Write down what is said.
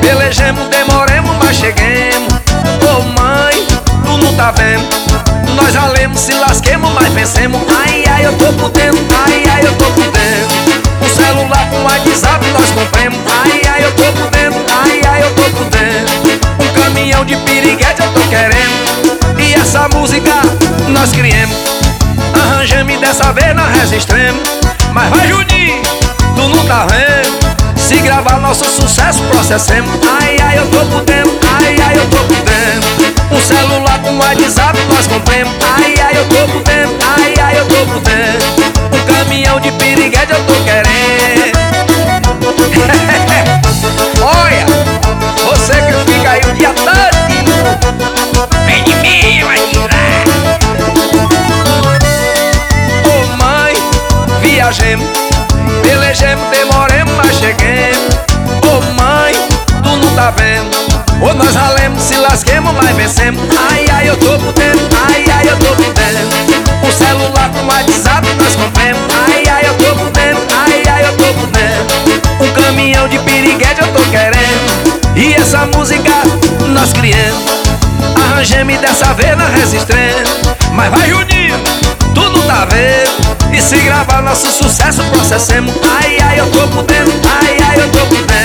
Pelejemos, demoremos, mas cheguemos. Ô mãe, tu não tá vendo? Nós ralemos, se lasquemos, mas vencemos. Ai, ai, eu tô por dentro, ai, ai, eu tô por dentro. Um celular com WhatsApp nós compremos. Ai, ai, eu tô por dentro, ai, ai, eu tô por dentro. Um caminhão de piriguete eu tô querendo. E essa música nós criemos. Arranjamos dessa vez nós resistiremos. Mas vai, Juninho, tu não tá vendo? Se gravar nosso sucesso, processemos. Ai, ai, eu tô por dentro, ai, ai, eu tô por dentro. Um celular com WhatsApp nós compremos. Ai, ai, eu tô por dentro, ai, ai, eu tô por dentro. Um caminhão de piriguete eu tô querendo. Olha, você que fica aí o dia todo, vem de mim, vai tirar. Ô mãe, viajemos, pelejemos, demoremos, mas cheguemos. Ô mãe, tu não tá vendo? Ou nós ralemos, se lasquemos, mas vencemos. Ai, ai, eu tô por dentro, ai, ai, eu tô por dentro. Um celular com WhatsApp nós compremos. Ai, ai, eu tô por dentro, ai, ai, eu tô por dentro. Um caminhão de piriguete eu tô querendo. E essa música nós criamos. Arranjemos dessa vez nós resistiremos. Mas vai, Juninho, tu não tá vendo? E se gravar nosso sucesso, processemos. Ai, ai, eu tô por dentro, ai, ai, eu tô por dentro.